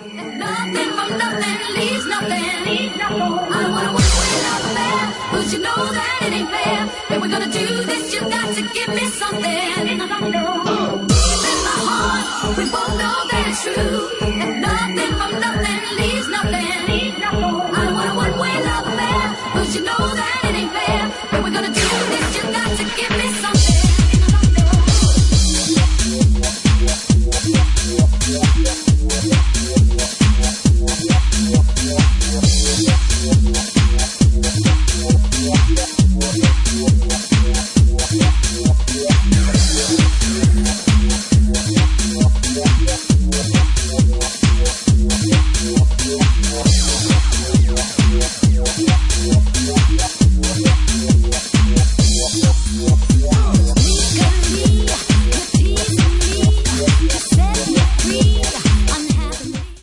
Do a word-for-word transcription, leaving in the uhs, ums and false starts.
Nothing from nothing leaves nothing. I don't wanna work with another man, 'cause you know that it ain't fair. And we're gonna do